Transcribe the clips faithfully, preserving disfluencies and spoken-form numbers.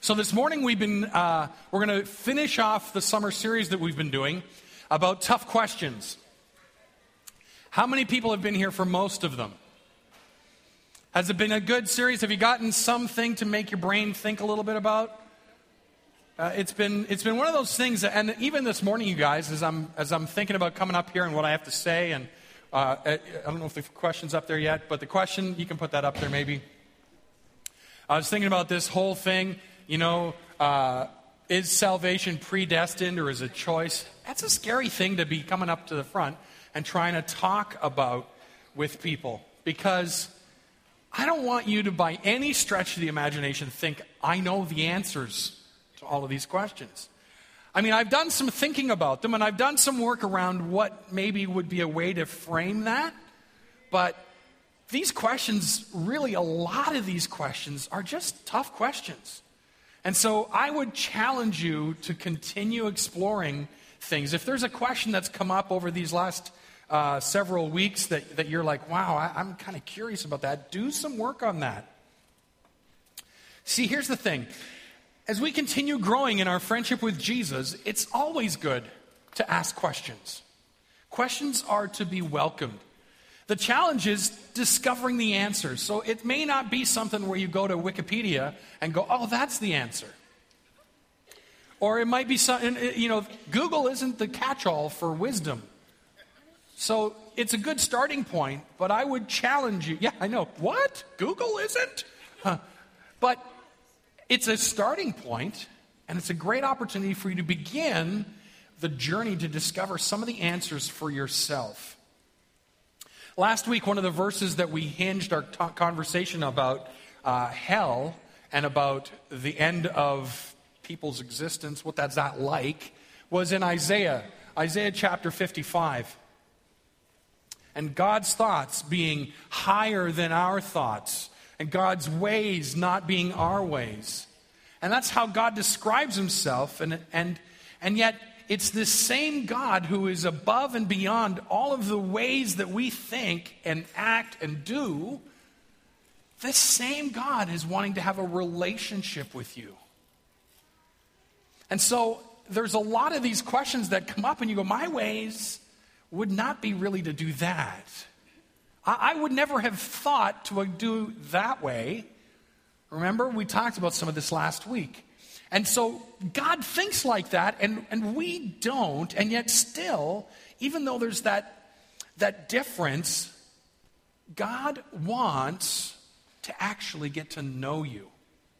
So this morning we've been, uh, we're going to finish off the summer series that we've been doing about tough questions. How many people have been here for most of them? Has it been a good series? Have you gotten something to make your brain think a little bit about? Uh, it's been it's been one of those things, that, and even this morning, you guys, as I'm as I'm thinking about coming up here and what I have to say, and uh, I don't know if the question's up there yet, but the question, you can put that up there maybe. I was thinking about this whole thing. You know, uh, is salvation predestined or is it choice? That's a scary thing to be coming up to the front and trying to talk about with people, because I don't want you to, by any stretch of the imagination, think, I know the answers to all of these questions. I mean, I've done some thinking about them, and I've done some work around what maybe would be a way to frame that, but these questions, really a lot of these questions, are just tough questions. And so I would challenge you to continue exploring things. If there's a question that's come up over these last uh, several weeks that, that you're like, wow, I, I'm kind of curious about that, do some work on that. See, here's the thing. As we continue growing in our friendship with Jesus, it's always good to ask questions. Questions are to be welcomed. The challenge is discovering the answers. So it may not be something where you go to Wikipedia and go, oh, that's the answer. Or it might be something, you know, Google isn't the catch-all for wisdom. So it's a good starting point, but I would challenge you. Yeah, I know. What? Google isn't? Huh. But it's a starting point, and it's a great opportunity for you to begin the journey to discover some of the answers for yourself. Last week, one of the verses that we hinged our t- conversation about uh, hell and about the end of people's existence, what that's that like, was in Isaiah, Isaiah chapter fifty-five. And God's thoughts being higher than our thoughts, and God's ways not being our ways. And that's how God describes himself, and and and yet it's this same God who is above and beyond all of the ways that we think and act and do. This same God is wanting to have a relationship with you. And so there's a lot of these questions that come up and you go, my ways would not be really to do that. I, I would never have thought to do that way. Remember, we talked about some of this last week. And so God thinks like that, and, and we don't, and yet still, even though there's that, that difference, God wants to actually get to know you.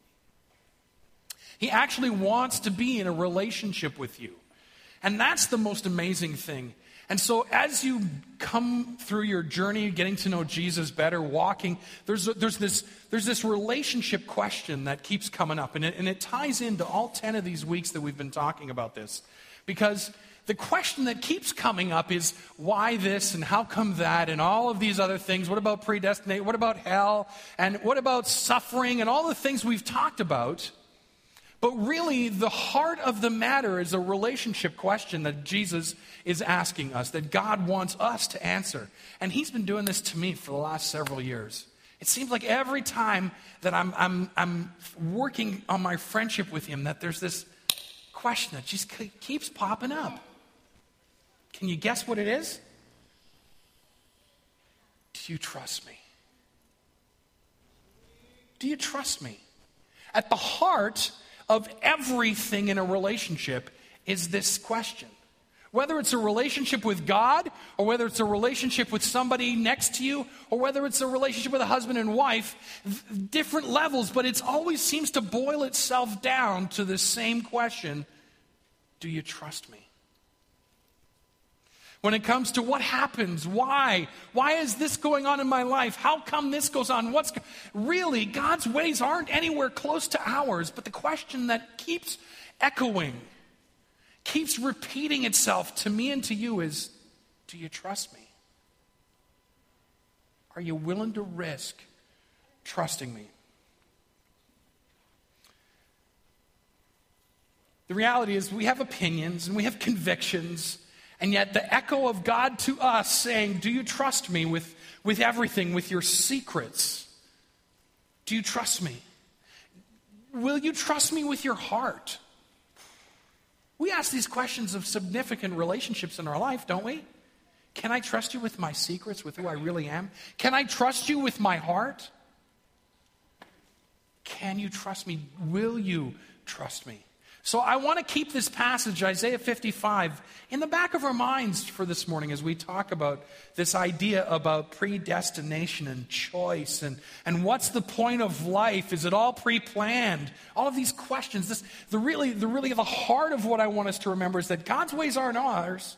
He actually wants to be in a relationship with you. And that's the most amazing thing. And so as you come through your journey, getting to know Jesus better, walking, there's there's this there's this relationship question that keeps coming up. And it, and it ties into all ten of these weeks that we've been talking about this. Because the question that keeps coming up is, why this and how come that and all of these other things? What about predestinate? What about hell? And what about suffering and all the things we've talked about? But really, the heart of the matter is a relationship question that Jesus is asking us, that God wants us to answer. And he's been doing this to me for the last several years. It seems like every time that I'm, I'm, I'm working on my friendship with him, that there's this question that just keeps popping up. Can you guess what it is? Do you trust me? Do you trust me? At the heart of everything in a relationship is this question. Whether it's a relationship with God, or whether it's a relationship with somebody next to you, or whether it's a relationship with a husband and wife, th- different levels, but it always seems to boil itself down to the same question: do you trust me? When it comes to what happens, why? Why is this going on in my life? How come this goes on? What's go- really, God's ways aren't anywhere close to ours, but the question that keeps echoing, keeps repeating itself to me and to you is, do you trust me? Are you willing to risk trusting me? The reality is we have opinions and we have convictions. And yet the echo of God to us saying, do you trust me with, with everything, with your secrets? Do you trust me? will you trust me with your heart? We ask these questions of significant relationships in our life, don't we? Can I trust you with my secrets, with who I really am? Can I trust you with my heart? Can you trust me? Will you trust me? So I want to keep this passage, Isaiah fifty-five, in the back of our minds for this morning as we talk about this idea about predestination and choice and, and what's the point of life? Is it all pre-planned? All of these questions. This, the really, the really the heart of what I want us to remember is that God's ways aren't ours.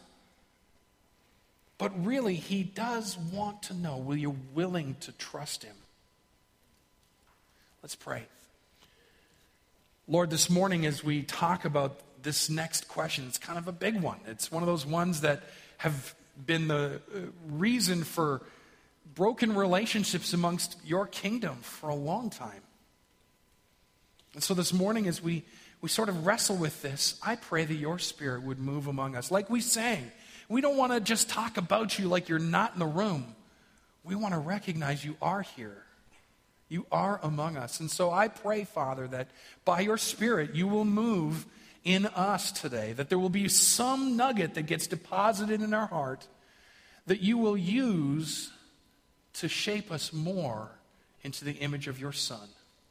But really, he does want to know, will you willing to trust him? Let's pray. Lord, this morning as we talk about this next question, it's kind of a big one. It's one of those ones that have been the reason for broken relationships amongst your kingdom for a long time. And so this morning as we, we sort of wrestle with this, I pray that your Spirit would move among us. Like we sang, we don't want to just talk about you like you're not in the room. We want to recognize you are here. You are among us. And so I pray, Father, that by your Spirit you will move in us today, that there will be some nugget that gets deposited in our heart that you will use to shape us more into the image of your Son.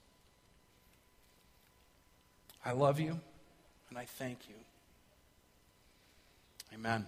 I love you, and I thank you. Amen.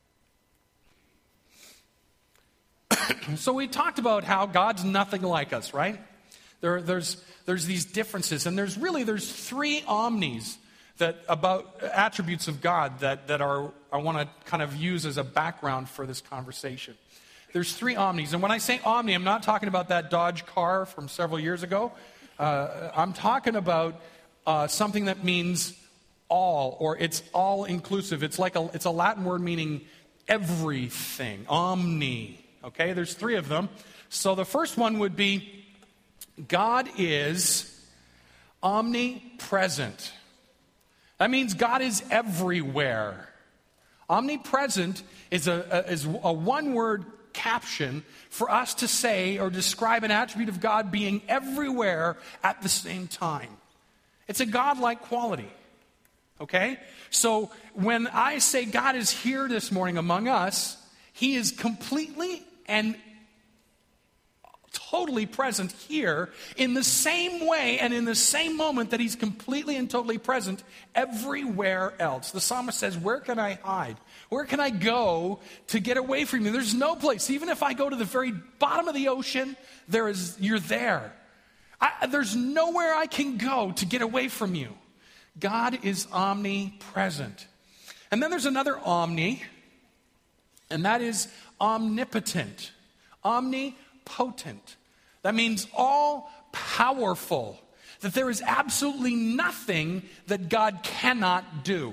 So we talked about how God's nothing like us, right? There, there's, there's these differences, and there's really, there's three omnis that about attributes of God that, that are, I want to kind of use as a background for this conversation. There's three omnis, and when I say omni, I'm not talking about that Dodge car from several years ago. Uh, I'm talking about uh, something that means all, or it's all-inclusive. It's like a, it's a Latin word meaning everything, omni. Okay, there's three of them. So the first one would be God is omnipresent. That means God is everywhere. Omnipresent is a, a, is a one-word caption for us to say or describe an attribute of God being everywhere at the same time. It's a God-like quality. Okay? So when I say God is here this morning among us, he is completely and totally present here in the same way and in the same moment that he's completely and totally present everywhere else. The psalmist says, where can I hide? Where can I go to get away from you? There's no place. Even if I go to the very bottom of the ocean, there is, you're there. I, there's nowhere I can go to get away from you. God is omnipresent. And then there's another omni, and that is omnipotent. Omnipotent. That means all powerful. That there is absolutely nothing that God cannot do.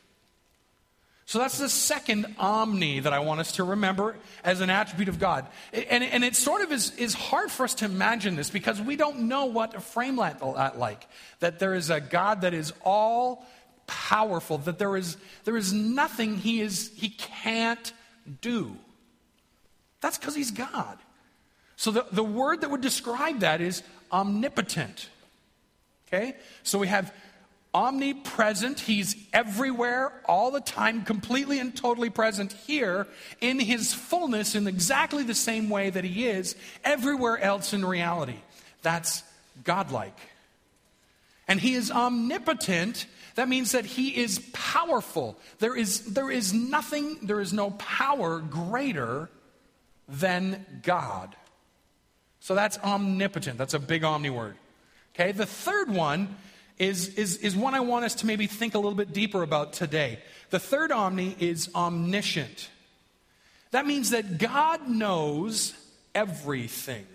So that's the second omni that I want us to remember as an attribute of God. And, and it sort of is, is hard for us to imagine this because we don't know what to frame that like. That there is a God that is all powerful. That there is, there is nothing he, is, he can't do. That's because he's God. So the, the word that would describe that is omnipotent. Okay? So we have omnipresent. He's everywhere, all the time, completely and totally present here in his fullness in exactly the same way that he is everywhere else in reality. That's godlike. And he is omnipotent. That means that he is powerful. There is, there is nothing, there is no power greater than God. So that's omnipotent. That's a big omni word. Okay, the third one is, is, is one I want us to maybe think a little bit deeper about today. The third omni is omniscient. That means that God knows everything.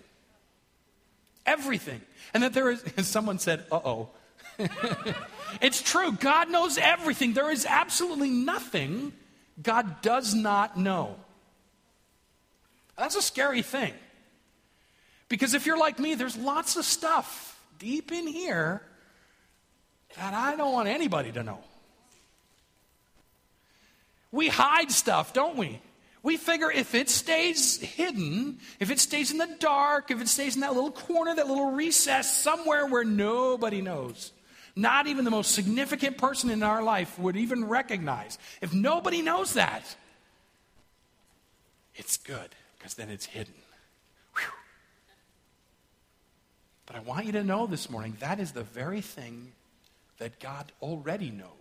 Everything. And that there is, and someone said, uh-oh. It's true. God knows everything. There is absolutely nothing God does not know. That's a scary thing. Because if you're like me, there's lots of stuff deep in here that I don't want anybody to know. We hide stuff, don't we? We figure if it stays hidden, if it stays in the dark, if it stays in that little corner, that little recess somewhere where nobody knows, not even the most significant person in our life would even recognize, if nobody knows that, it's good because then it's hidden. Whew. But I want you to know this morning, that is the very thing that God already knows.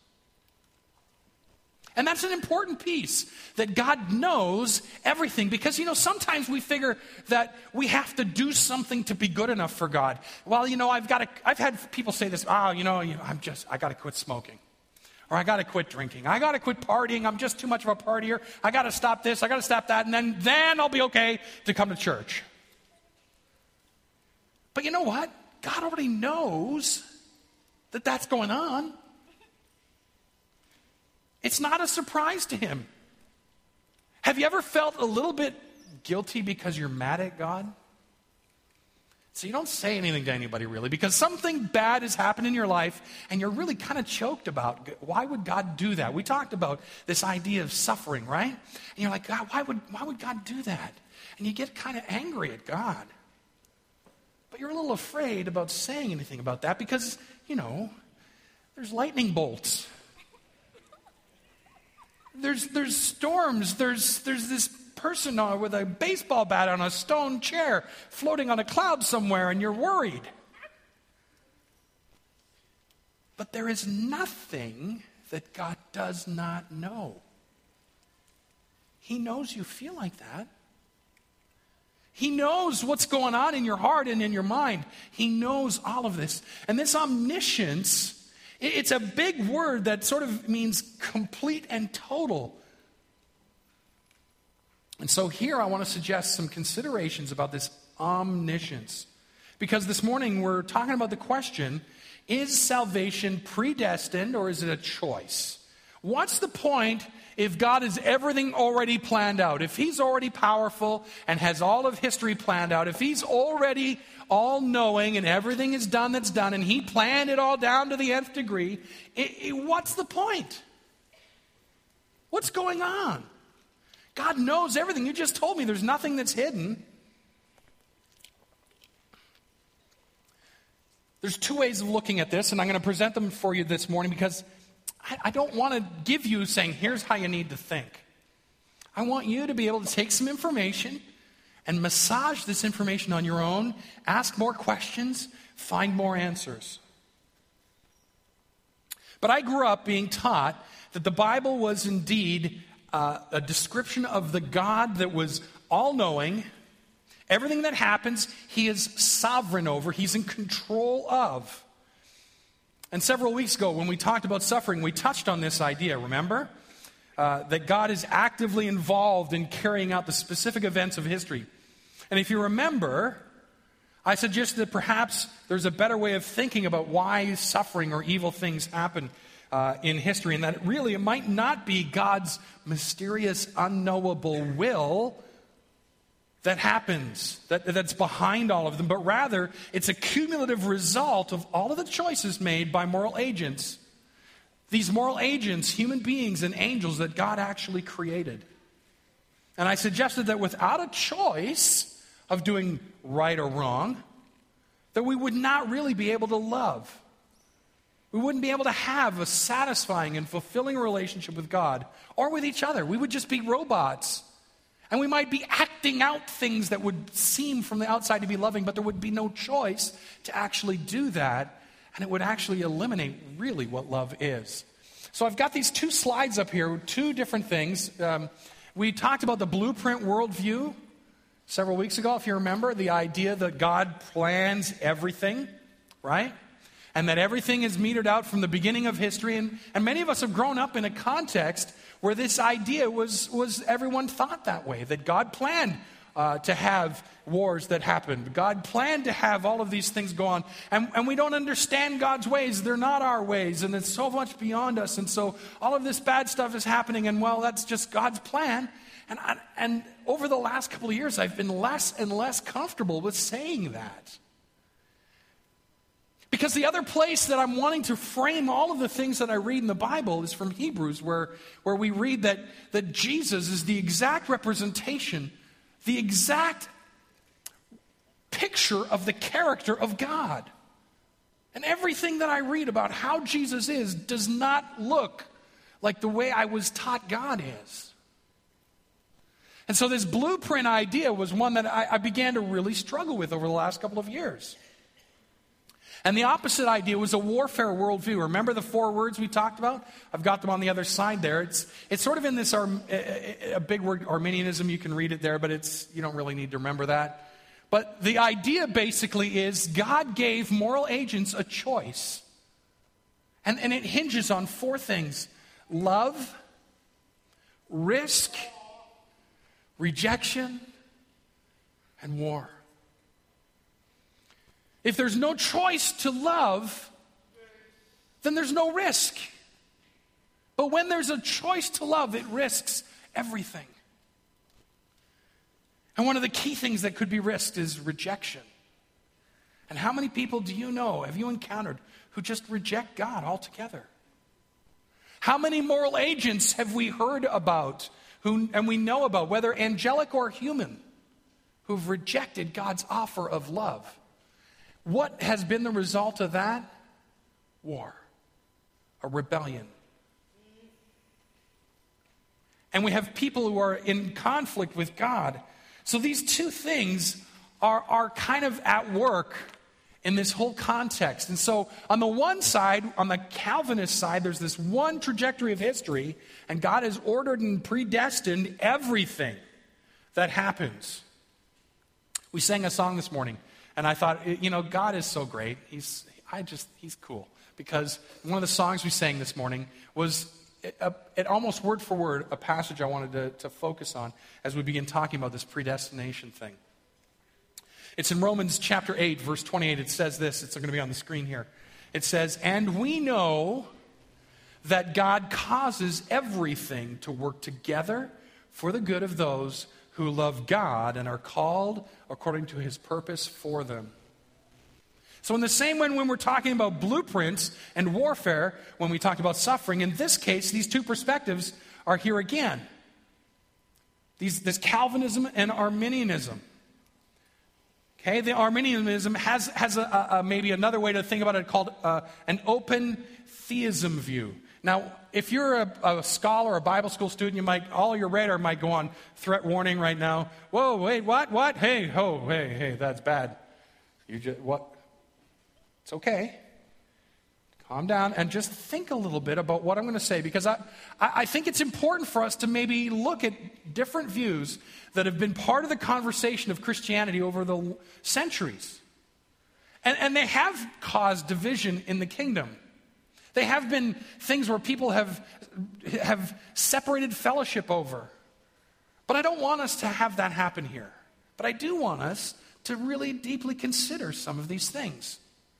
And that's an important piece, that God knows everything. Because, you know, sometimes we figure that we have to do something to be good enough for God. Well, you know, I've got to, I've had people say this, oh, you know, I'm just, I got to quit smoking. Or I got to quit drinking. I got to quit partying. I'm just too much of a partier. I got to stop this. I got to stop that. And then, then I'll be okay to come to church. But you know what? God already knows that that's going on. It's not a surprise to him. Have you ever felt a little bit guilty because you're mad at God? So you don't say anything to anybody really, because something bad has happened in your life and you're really kind of choked about, why would God do that? We talked about this idea of suffering, right? And you're like, God, why would, why would God do that? And you get kind of angry at God. But you're a little afraid about saying anything about that because, you know, there's lightning bolts. There's there's storms. There's there's this person with a baseball bat on a stone chair floating on a cloud somewhere, and you're worried. But there is nothing that God does not know. He knows you feel like that. He knows what's going on in your heart and in your mind. He knows all of this. And this omniscience, it's a big word that sort of means complete and total. And so here I want to suggest some considerations about this omniscience. Because this morning we're talking about the question, is salvation predestined or is it a choice? What's the point if God has everything already planned out? If he's already powerful and has all of history planned out, if he's already all-knowing and everything is done that's done, and he planned it all down to the nth degree, it, it, what's the point? What's going on? God knows everything. You just told me there's nothing that's hidden. There's two ways of looking at this, and I'm going to present them for you this morning because I, I don't want to give you saying, here's how you need to think. I want you to be able to take some information and massage this information on your own, ask more questions, find more answers. But I grew up being taught that the Bible was indeed uh, a description of the God that was all-knowing. Everything that happens, he is sovereign over, he's in control of. And several weeks ago, when we talked about suffering, we touched on this idea, remember? Uh, that God is actively involved in carrying out the specific events of history. And if you remember, I suggested that perhaps there's a better way of thinking about why suffering or evil things happen uh, in history, and that it really it might not be God's mysterious, unknowable will that happens, that, that's behind all of them, but rather it's a cumulative result of all of the choices made by moral agents. These moral agents, human beings and angels that God actually created. And I suggested that without a choice of doing right or wrong, that we would not really be able to love. We wouldn't be able to have a satisfying and fulfilling relationship with God or with each other. We would just be robots. And we might be acting out things that would seem from the outside to be loving, but there would be no choice to actually do that. And it would actually eliminate really what love is. So I've got these two slides up here, two different things. Um, we talked about the blueprint worldview several weeks ago, if you remember, the idea that God plans everything, right? And that everything is metered out from the beginning of history. And, and many of us have grown up in a context where this idea was, was everyone thought that way, that God planned uh, to have wars that happened. God planned to have all of these things go on. And, and we don't understand God's ways. They're not our ways. And it's so much beyond us. And so all of this bad stuff is happening. And well, that's just God's plan. And, I, and over the last couple of years, I've been less and less comfortable with saying that. Because the other place that I'm wanting to frame all of the things that I read in the Bible is from Hebrews, where, where we read that, that Jesus is the exact representation, the exact picture of the character of God. And everything that I read about how Jesus is does not look like the way I was taught God is. And so this blueprint idea was one that I, I began to really struggle with over the last couple of years. And the opposite idea was a warfare worldview. Remember the four words we talked about? I've got them on the other side there. It's it's sort of in this Ar- a big word, Arminianism. You can read it there, but it's you don't really need to remember that. But the idea basically is God gave moral agents a choice. And, and it hinges on four things: love, risk, rejection, and war. If there's no choice to love, then there's no risk. But when there's a choice to love, it risks everything. And one of the key things that could be risked is rejection. And how many people do you know, have you encountered, who just reject God altogether? How many moral agents have we heard about, who, and we know about, whether angelic or human, who've rejected God's offer of love? What has been the result of that? War. A rebellion. And we have people who are in conflict with God. So these two things are, are kind of at work in this whole context. And so on the one side, on the Calvinist side, there's this one trajectory of history, and God has ordered and predestined everything that happens. We sang a song this morning. And I thought, you know, God is so great. He's, I just, he's cool. Because one of the songs we sang this morning was, it, uh, it almost word for word, a passage I wanted to, to focus on as we begin talking about this predestination thing. It's in Romans chapter eight, verse twenty-eight. It says this. It's going to be on the screen here. It says, "And we know that God causes everything to work together for the good of those who love God and are called according to his purpose for them." So in the same way when we're talking about blueprints and warfare, when we talk about suffering, in this case, these two perspectives are here again. These, this Calvinism and Arminianism. Okay, the Arminianism has, has a, a, a, maybe another way to think about it called uh, an open theism view. Now, if you're a, a scholar, a Bible school student, you might, all your radar might go on threat warning right now. Whoa, wait, what, what? Hey, oh, hey, hey, that's bad. You just, what? It's okay. Calm down and just think a little bit about what I'm going to say, because I, I think it's important for us to maybe look at different views that have been part of the conversation of Christianity over the centuries. And, and they have caused division in the kingdom. They have been things where people have, have separated fellowship over. But I don't want us to have that happen here. But I do want us to really deeply consider some of these things.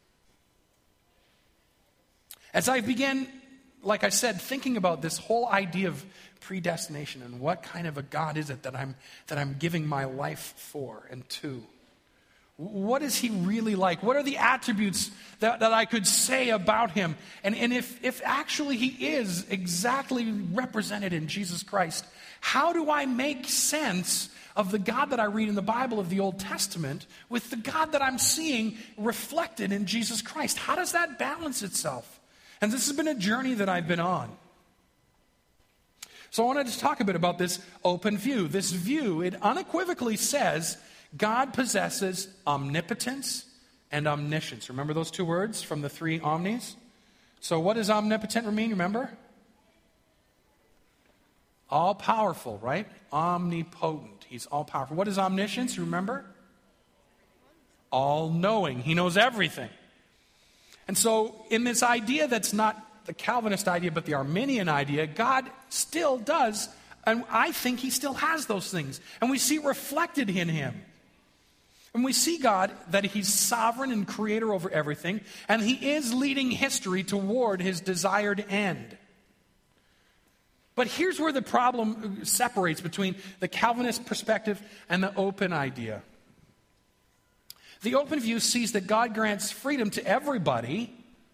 As I began, like I said, thinking about this whole idea of predestination and what kind of a God is it that I'm, that I'm giving my life for and to. What is he really like? What are the attributes that, that I could say about him? And, and if, if actually he is exactly represented in Jesus Christ, how do I make sense of the God that I read in the Bible of the Old Testament with the God that I'm seeing reflected in Jesus Christ? How does that balance itself? And this has been a journey that I've been on. So I wanted to talk a bit about this open view. This view, it unequivocally says God possesses omnipotence and omniscience. Remember those two words from the three omnis? So what does omnipotent mean, remember? All-powerful, right? Omnipotent. He's all-powerful. What is omniscience, remember? All-knowing. He knows everything. And so in this idea that's not the Calvinist idea but the Arminian idea, God still does, and I think he still has those things. And we see it reflected in him. And we see God, that he's sovereign and creator over everything, and he is leading history toward his desired end. But here's where the problem separates between the Calvinist perspective and the open idea. The open view sees that God grants freedom to everybody,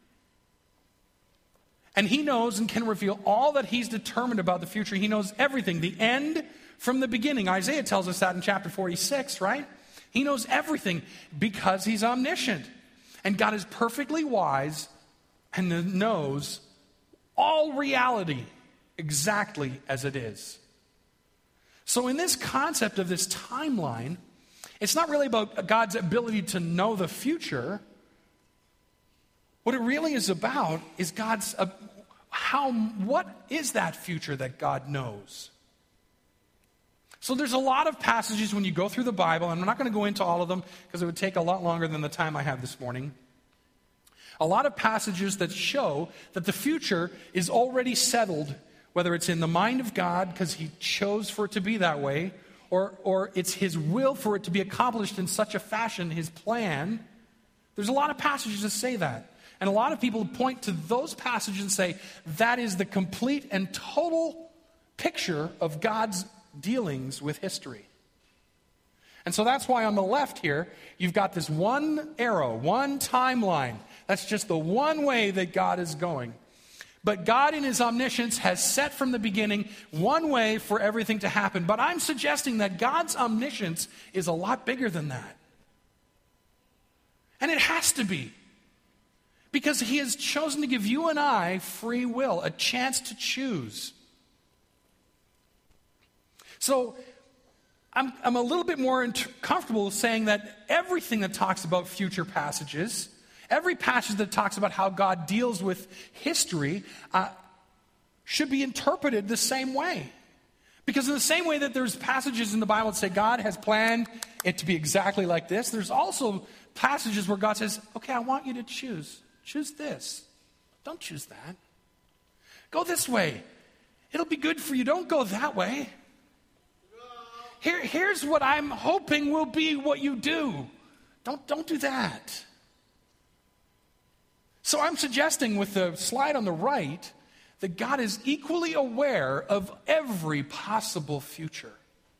and he knows and can reveal all that he's determined about the future. He knows everything, the end from the beginning. Isaiah tells us that in chapter forty-six, right? He knows everything because he's omniscient. And God is perfectly wise and knows all reality exactly as it is. So in this concept of this timeline, it's not really about God's ability to know the future. What it really is about is God's, uh, how, what is that future that God knows? So there's a lot of passages when you go through the Bible, and I'm not going to go into all of them because it would take a lot longer than the time I have this morning. A lot of passages that show that the future is already settled, whether it's in the mind of God because he chose for it to be that way, or, or it's his will for it to be accomplished in such a fashion, his plan. There's a lot of passages that say that. And a lot of people point to those passages and say, that is the complete and total picture of God's dealings with history. And so that's why on the left here, you've got this one arrow, one timeline. That's just the one way that God is going. But God in his omniscience has set from the beginning one way for everything to happen. But I'm suggesting that God's omniscience is a lot bigger than that. And it has to be. Because he has chosen to give you and I free will, a chance to choose. So I'm, I'm a little bit more int- comfortable saying that everything that talks about future passages, every passage that talks about how God deals with history, uh, should be interpreted the same way. Because in the same way that there's passages in the Bible that say God has planned it to be exactly like this, there's also passages where God says, okay, I want you to choose. Choose this. Don't choose that. Go this way. It'll be good for you. Don't go that way. Here, here's what I'm hoping will be what you do. Don't, don't do that. So I'm suggesting with the slide on the right that God is equally aware of every possible future.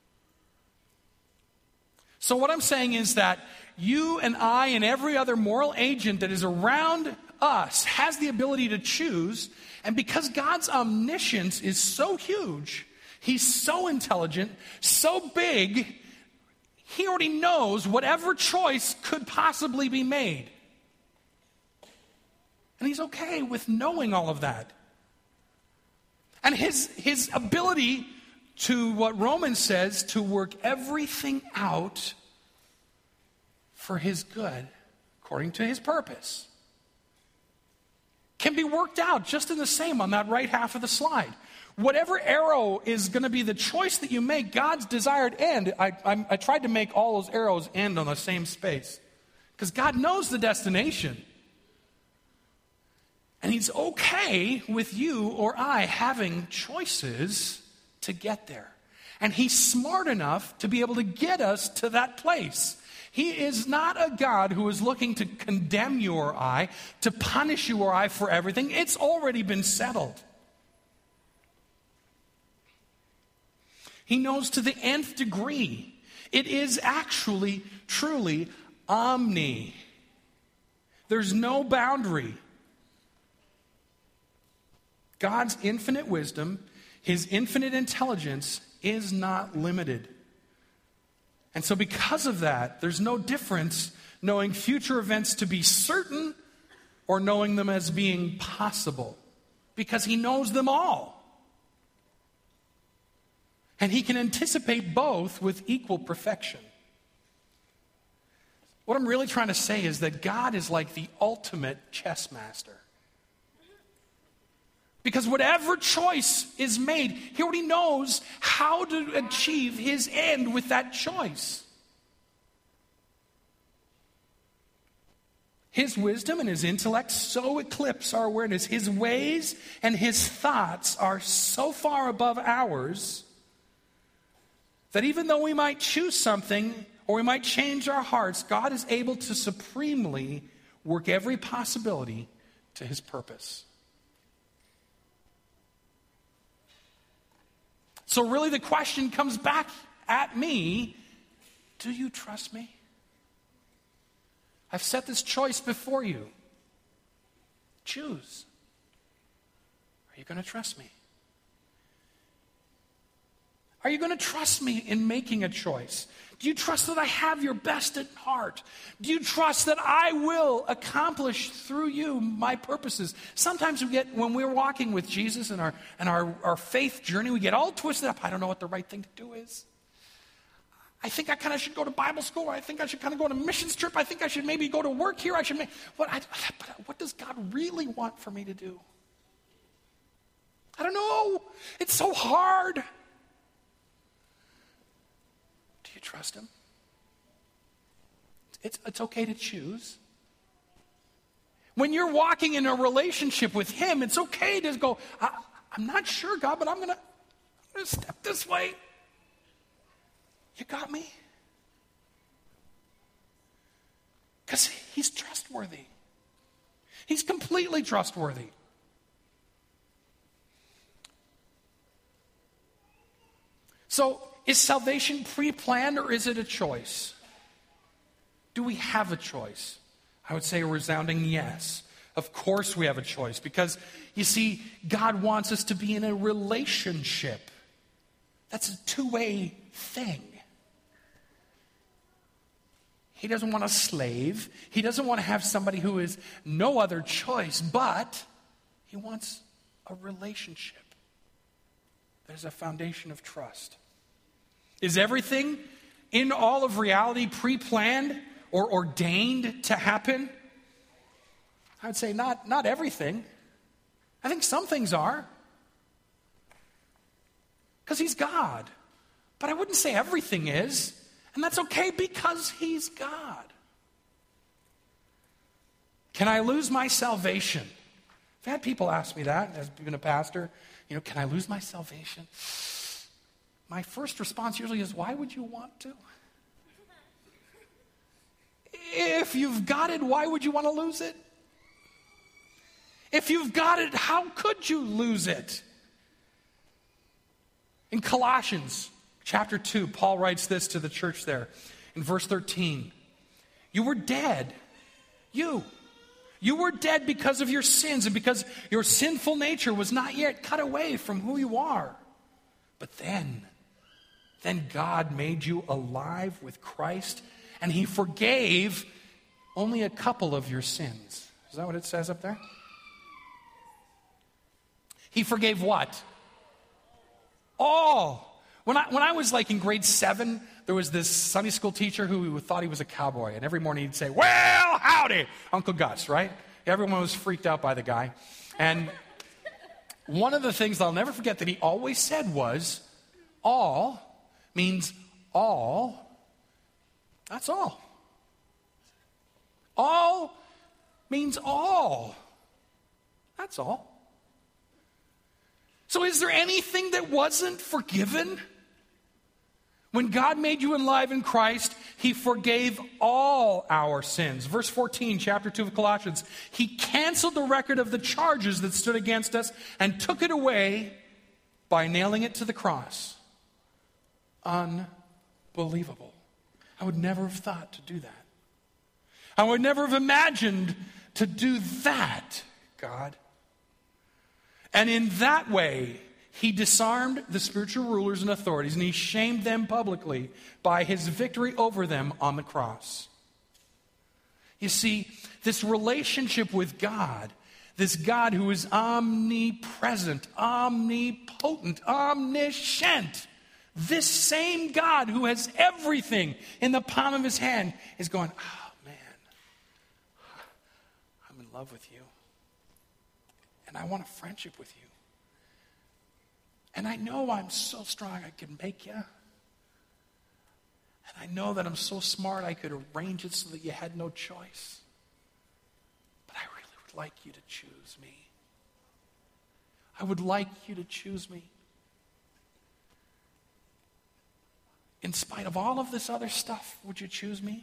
So what I'm saying is that you and I and every other moral agent that is around us has the ability to choose. And because God's omniscience is so huge, he's so intelligent, so big, he already knows whatever choice could possibly be made. And he's okay with knowing all of that. And his, his ability to, what Romans says, to work everything out for his good, according to his purpose, can be worked out just in the same on that right half of the slide. Whatever arrow is going to be the choice that you make, God's desired end, I, I, I tried to make all those arrows end on the same space. Because God knows the destination. And he's okay with you or I having choices to get there. And he's smart enough to be able to get us to that place. He is not a God who is looking to condemn you or I, to punish you or I for everything. It's already been settled. He knows to the nth degree. It is actually, truly, omni. There's no boundary. God's infinite wisdom, his infinite intelligence is not limited. And so because of that, there's no difference knowing future events to be certain or knowing them as being possible. Because he knows them all. And he can anticipate both with equal perfection. What I'm really trying to say is that God is like the ultimate chess master. Because whatever choice is made, he already knows how to achieve his end with that choice. His wisdom and his intellect so eclipse our awareness. His ways and his thoughts are so far above ours that even though we might choose something or we might change our hearts, God is able to supremely work every possibility to his purpose. So really the question comes back at me, do you trust me? I've set this choice before you. Choose. Are you going to trust me? Are you going to trust me in making a choice? Do you trust that I have your best at heart? Do you trust that I will accomplish through you my purposes? Sometimes we get, when we're walking with Jesus and our, and our, our faith journey, we get all twisted up. I don't know what the right thing to do is. I think I kind of should go to Bible school. I think I should kind of go on a missions trip. I think I should maybe go to work here. I should make, what, I, but what does God really want for me to do? I don't know. It's so hard. Do you trust him? It's, it's okay to choose. When you're walking in a relationship with him, it's okay to go, I, I'm not sure, God, but I'm going to step this way. You got me? Because he's trustworthy. He's completely trustworthy. So, is salvation pre-planned or is it a choice? Do we have a choice? I would say a resounding yes. Of course we have a choice because, you see, God wants us to be in a relationship. That's a two-way thing. He doesn't want a slave. He doesn't want to have somebody who is no other choice, but he wants a relationship. There's a foundation of trust. Is everything in all of reality pre-planned or ordained to happen? I would say not, not everything. I think some things are. Because he's God. But I wouldn't say everything is. And that's okay because he's God. Can I lose my salvation? I've had people ask me that as being a pastor. You know, can I lose my salvation? My first response usually is, why would you want to? If you've got it, why would you want to lose it? If you've got it, how could you lose it? In Colossians chapter two, Paul writes this to the church there in verse thirteen. You were dead. You. You were dead because of your sins and because your sinful nature was not yet cut away from who you are. But then, then God made you alive with Christ and he forgave only a couple of your sins. Is that what it says up there? He forgave what? All. When I, when I was like in grade seven, there was this Sunday school teacher who thought he was a cowboy. And every morning he'd say, well, howdy, Uncle Gus, right? Everyone was freaked out by the guy. And one of the things that I'll never forget that he always said was, all means all. That's all. All means all. That's all. So is there anything that wasn't forgiven? When God made you alive in Christ, he forgave all our sins. Verse fourteen, chapter two of Colossians. He canceled the record of the charges that stood against us and took it away by nailing it to the cross. Unbelievable. I would never have thought to do that. I would never have imagined to do that, God. And in that way, he disarmed the spiritual rulers and authorities, and he shamed them publicly by his victory over them on the cross. You see, this relationship with God, this God who is omnipresent, omnipotent, omniscient, this same God who has everything in the palm of his hand is going, oh man, I'm in love with you. And I want a friendship with you. And I know I'm so strong I can make you. And I know that I'm so smart I could arrange it so that you had no choice. But I really would like you to choose me. I would like you to choose me. In spite of all of this other stuff, would you choose me?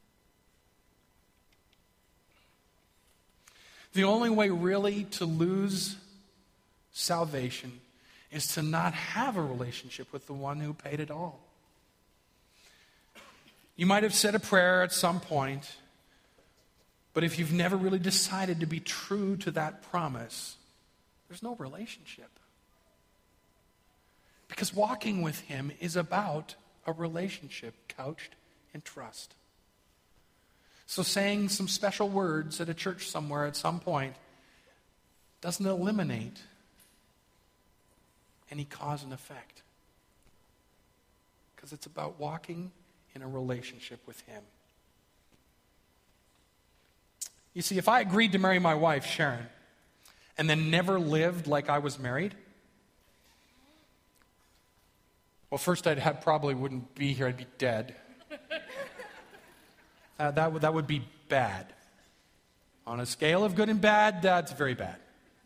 The only way really to lose salvation is to not have a relationship with the one who paid it all. You might have said a prayer at some point, But if you've never really decided to be true to that promise, there's no relationship. Because walking with him is about a relationship couched in trust. So saying some special words at a church somewhere at some point doesn't eliminate any cause and effect. Because it's about walking in a relationship with him. You see, if I agreed to marry my wife, Sharon, and then never lived like I was married, well, first I'd have, probably wouldn't be here. I'd be dead. Uh, that, would, that would be bad. On a scale of good and bad, that's very bad.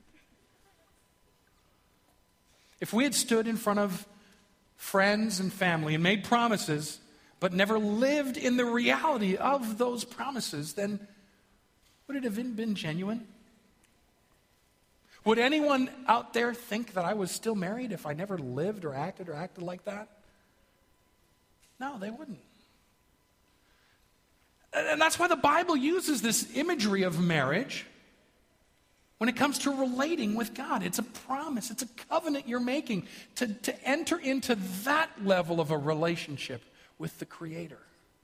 If we had stood in front of friends and family and made promises, but never lived in the reality of those promises, then would it have been genuine? Would anyone out there think that I was still married if I never lived or acted or acted like that? No, they wouldn't. And that's why the Bible uses this imagery of marriage when it comes to relating with God. It's a promise, it's a covenant you're making to, to enter into that level of a relationship with the Creator.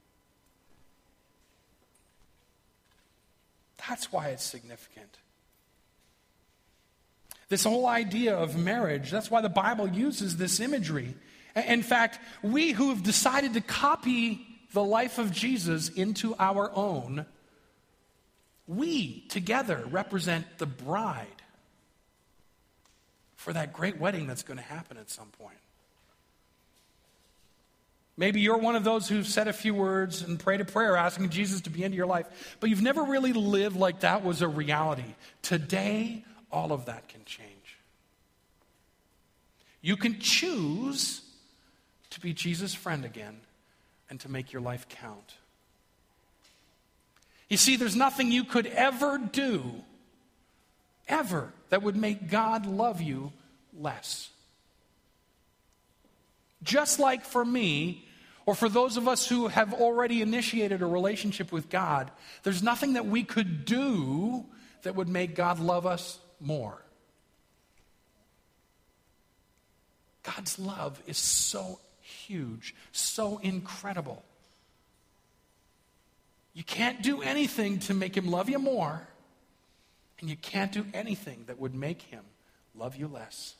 That's why it's significant. This whole idea of marriage, that's why the Bible uses this imagery. In fact, we who have decided to copy the life of Jesus into our own, we together represent the bride for that great wedding that's going to happen at some point. Maybe you're one of those who've said a few words and prayed a prayer asking Jesus to be into your life, but you've never really lived like that was a reality. Today, all of that can change. You can choose to be Jesus' friend again and to make your life count. You see, there's nothing you could ever do, ever, that would make God love you less. Just like for me, or for those of us who have already initiated a relationship with God, there's nothing that we could do that would make God love us more. God's love is so huge, so incredible. You can't do anything to make him love you more, and you can't do anything that would make him love you less.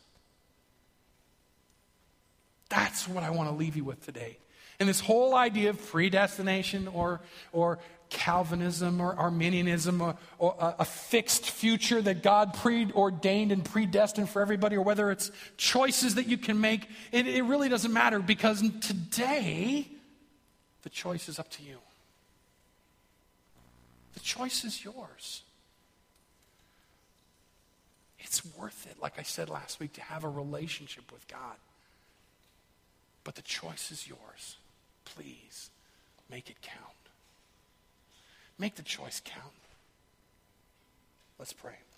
That's what I want to leave you with today. And this whole idea of predestination or, or Calvinism or Arminianism or, or a, a fixed future that God preordained and predestined for everybody, or whether it's choices that you can make, it, it really doesn't matter, because today the choice is up to you. The choice is yours. It's worth it, like I said last week, to have a relationship with God. But the choice is yours. Please make it count. Make the choice count. Let's pray.